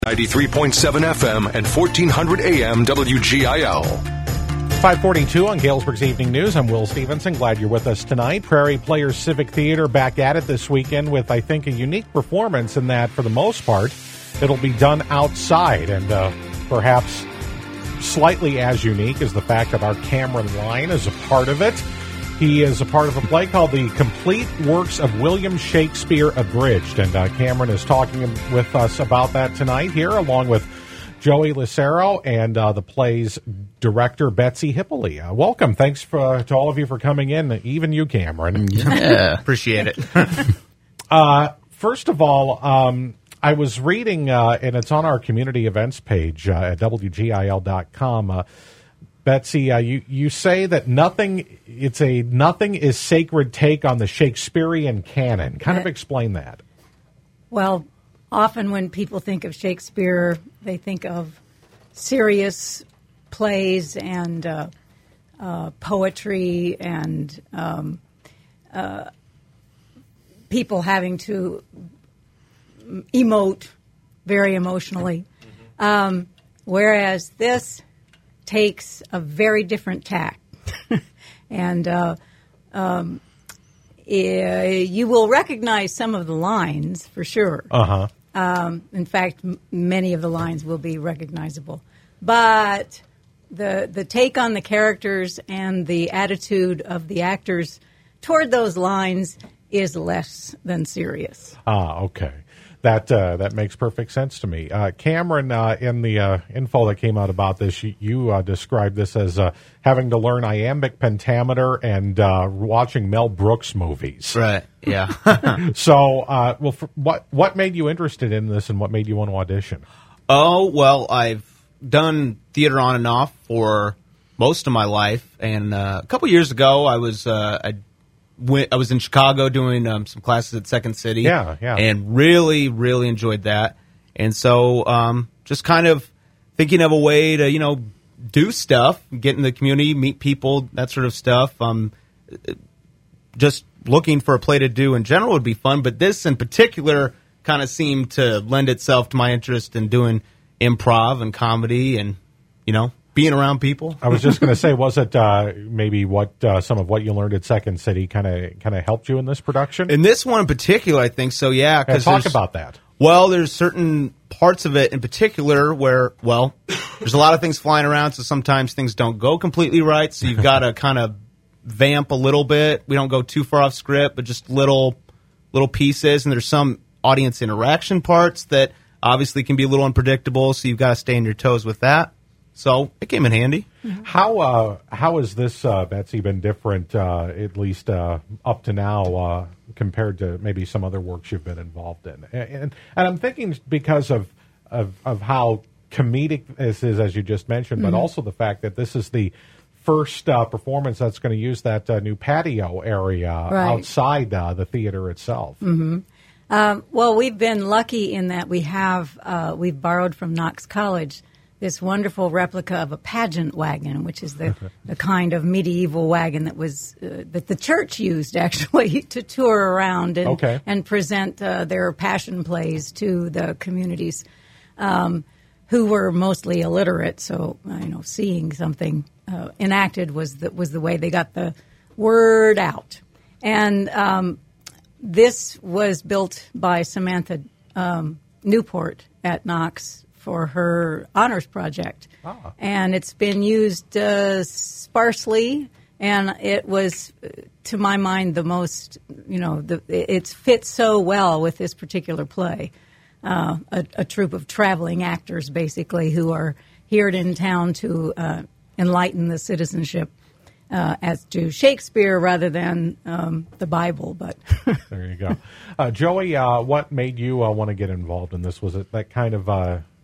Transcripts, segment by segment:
93.7 FM and 1400 AM WGIL. 542 on Galesburg's Evening News. I'm Will Stevenson. Glad you're with us tonight. Prairie Players Civic Theater back at it this weekend with, I think, a unique performance in that, for the most part, it'll be done outside. And perhaps slightly as unique is the fact that our Cameron Line is a part of it. He is a part of a play called The Complete Works of William Shakespeare Abridged. And Cameron is talking with us about that tonight here, along with Joey Lucero and the play's director, Betsy Hippoly. Welcome. Thanks to all of you for coming in, even you, Cameron. Yeah, appreciate it. First of all, I was reading, and it's on our community events page at WGIL.com. Betsy, you say that nothing is sacred take on the Shakespearean canon. Kind of explain that. Well, often when people think of Shakespeare, they think of serious plays and poetry and people having to emote very emotionally. Whereas this takes a very different tack. And you will recognize some of the lines for sure. In fact, many of the lines will be recognizable. But the take on the characters and the attitude of the actors toward those lines is less than serious. Okay. That makes perfect sense to me. Cameron, in the info that came out about this, you described this as having to learn iambic pentameter and watching Mel Brooks movies. Right, yeah. So, what made you interested in this and what made you want to audition? Oh, well, I've done theater on and off for most of my life. And a couple years ago, I was in Chicago doing some classes at Second City. Yeah. And really, really enjoyed that. And so just kind of thinking of a way to, do stuff, get in the community, meet people, that sort of stuff. Just looking for a play to do in general would be fun. But this in particular kind of seemed to lend itself to my interest in doing improv and comedy and, being around people. I was just going to say, was it maybe what some of what you learned at Second City kind of helped you in this production? In this one in particular, I think so, yeah. Talk about that. Well, there's certain parts of it in particular where, there's a lot of things flying around, so sometimes things don't go completely right, so you've got to kind of vamp a little bit. We don't go too far off script, but just little pieces, and there's some audience interaction parts that obviously can be a little unpredictable, so you've got to stay on your toes with that. So it came in handy. How has this, Betsy, been different, at least up to now, compared to maybe some other works you've been involved in? And I'm thinking because of how comedic this is, as you just mentioned, but also the fact that this is the first performance that's going to use that new patio area outside the theater itself. Well, we've been lucky in that we've borrowed from Knox College this wonderful replica of a pageant wagon, which is the kind of medieval wagon that was that the church used actually to tour around and present their passion plays to the communities who were mostly illiterate. So seeing something enacted was the way they got the word out. And this was built by Samantha Newport at Knox for her honors project. And it's been used sparsely, and it was, to my mind, the most, it fits so well with this particular play. A troupe of traveling actors, basically, who are here in town to enlighten the citizenship as to Shakespeare rather than the Bible. But there you go. Joey, what made you want to get involved in this? Was it that kind of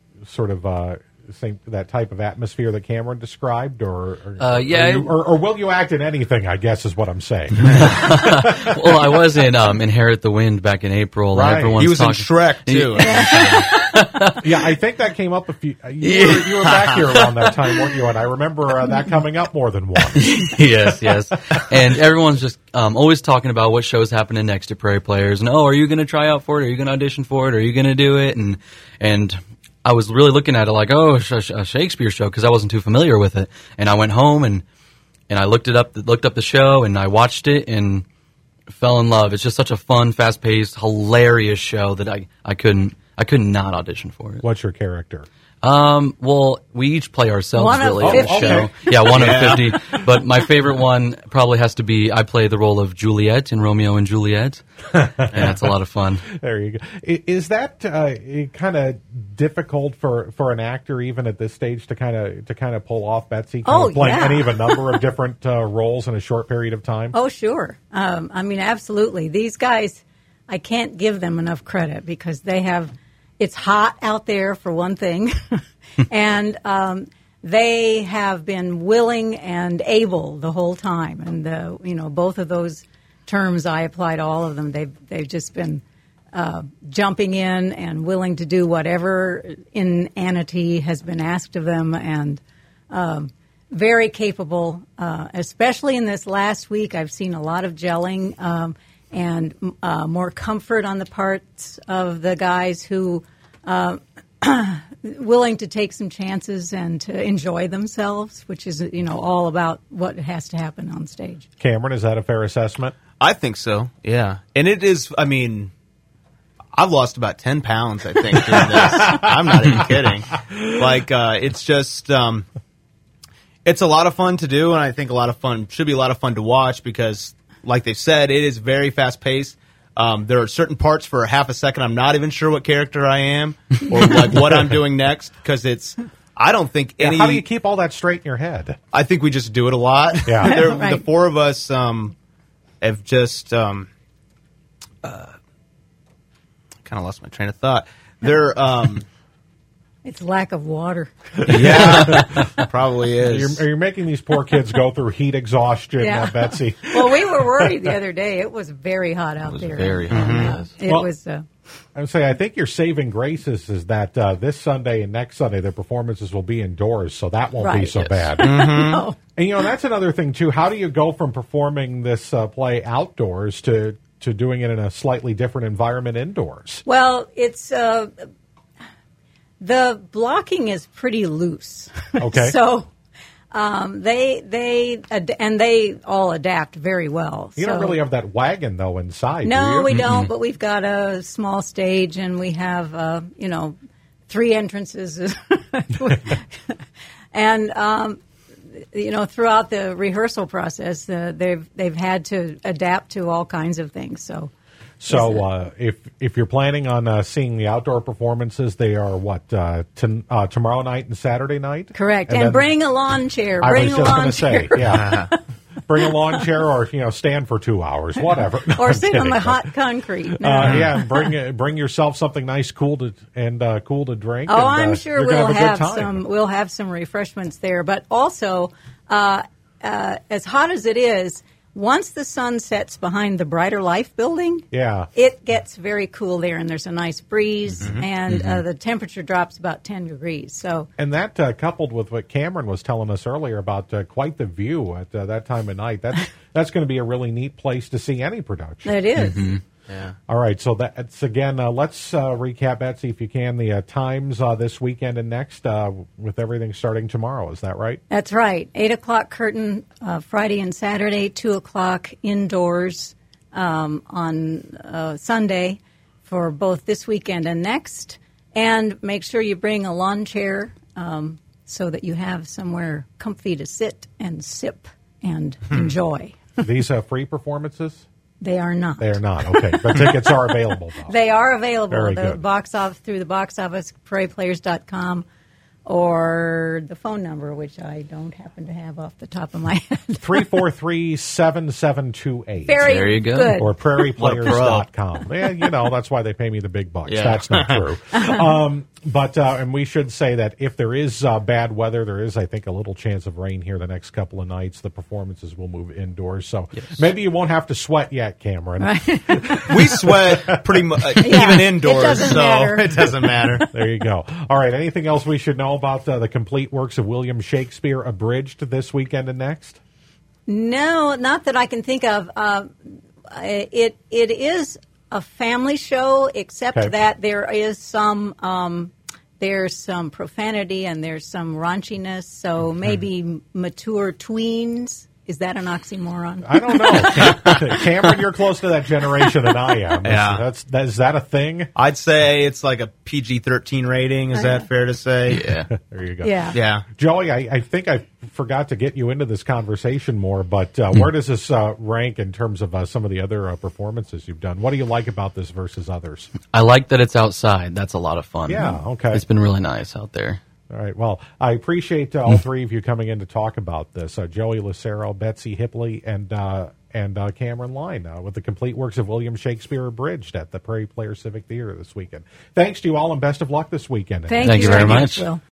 that type of atmosphere that Cameron described, or will you act in anything? I guess is what I'm saying. Well, I was in Inherit the Wind back in April. Right. And he was in Shrek too. Yeah, I think that came up a few. You were back here around that time, weren't you? And I remember that coming up more than once. Yes. And everyone's just always talking about what show's happening next to Prairie Players, and are you going to try out for it? Are you going to audition for it? Are you going to do it? And I was really looking at it like, oh, a Shakespeare show, because I wasn't too familiar with it. And I went home and I looked up the show, and I watched it and fell in love. It's just such a fun, fast-paced, hilarious show that I couldn't not audition for it. What's your character? Well, we each play ourselves One of really in the 50. show. Yeah, one of 50. But my favorite one probably has to be, I play the role of Juliet in Romeo and Juliet. And it's a lot of fun. There you go. Is that kind of difficult for an actor even at this stage to kind of pull off, Betsy? Playing any of a number of different roles in a short period of time? Oh, sure. I mean, absolutely. These guys, I can't give them enough credit because they have. It's hot out there, for one thing, and they have been willing and able the whole time. And both of those terms I apply to all of them. They've just been jumping in and willing to do whatever inanity has been asked of them, and very capable. Especially in this last week, I've seen a lot of gelling. And more comfort on the parts of the guys who willing to take some chances and to enjoy themselves, which is all about what has to happen on stage. Cameron, is that a fair assessment? I think so. Yeah, and it is. I mean, I've lost about 10 pounds. I think doing this. I'm not even kidding. Like it's just. It's a lot of fun to do, and I think should be a lot of fun to watch because. Like they said, it is very fast-paced. There are certain parts for a half a second I'm not even sure what character I am or like what I'm doing next because I don't think any... How do you keep all that straight in your head? I think we just do it a lot. Yeah. Right. The four of us have just... kind of lost my train of thought. They're... It's lack of water. Yeah, probably is. You're making these poor kids go through heat exhaustion, Yeah. Betsy. Well, we were worried the other day. It was very hot out there. Very hot, yes. It was. I would say I think your saving graces is that this Sunday and next Sunday the performances will be indoors, so that won't be Right. so Yes. bad. No. And that's another thing too. How do you go from performing this play outdoors to doing it in a slightly different environment indoors? Well, it's the blocking is pretty loose. Okay. So they all adapt very well. You don't really have that wagon though inside. do No, you? we don't. But we've got a small stage, and we have 3 entrances, and throughout the rehearsal process, they've had to adapt to all kinds of things. So if you're planning on seeing the outdoor performances, they are tomorrow night and Saturday night? Correct. And And then- bring a lawn chair. I Bring was a just lawn going to chair. say, yeah. Bring a lawn chair or stand for 2 hours, whatever. No, Or I'm sit on kidding, the but, hot concrete. No. yeah, bring yourself something nice, cool to drink. Oh, and, I'm sure you're gonna we'll have a good have time. we'll have some refreshments there. But also, as hot as it is, once the sun sets behind the Brighter Life building, Yeah. it gets very cool there, and there's a nice breeze, and the temperature drops about 10 degrees. So, And that coupled with what Cameron was telling us earlier about quite the view at that time of night, that's going to be a really neat place to see any production. it is. Yeah. All right, so that's again. Let's recap, Betsy, if you can, the times this weekend and next, with everything starting tomorrow. Is that right? That's right. 8 o'clock curtain Friday and Saturday, 2 o'clock indoors on Sunday for both this weekend and next. And make sure you bring a lawn chair so that you have somewhere comfy to sit and sip and enjoy. These free performances? They are not. They are not. Okay, but tickets are available, though. They are available. Very The good. box office through the box office, prairieplayers.com, or the phone number, which I don't happen to have off the top of my head. 343-7728. There you go. good. Or prairieplayers.com. Yeah, that's why they pay me the big bucks. Yeah. That's not true. But and we should say that if there is bad weather, there is, I think, a little chance of rain here the next couple of nights. The performances will move indoors. So maybe you won't have to sweat yet, Cameron. We sweat pretty much even indoors, it doesn't so matter. it doesn't matter. There you go. All right. Anything else we should know about the complete works of William Shakespeare abridged this weekend and next? No, not that I can think of. It is a family show, except Okay. that there is some there's some profanity and there's some raunchiness. So maybe mature tweens. Is that an oxymoron? I don't know. Cameron, you're close to that generation than I am. Yeah. Is that a thing? I'd say it's like a PG-13 rating. Is that fair to say? Yeah. There you go. Yeah. Yeah. Joey, I think I forgot to get you into this conversation more, but where does this rank in terms of some of the other performances you've done? What do you like about this versus others? I like that it's outside. That's a lot of fun. Yeah, okay. It's been really nice out there. All right. Well, I appreciate all three of you coming in to talk about this. Joey Lucero, Betsy Hipley, and Cameron Line with the complete works of William Shakespeare abridged at the Prairie Players Civic Theater this weekend. Thanks to you all, and best of luck this weekend. Thank you very much. Will.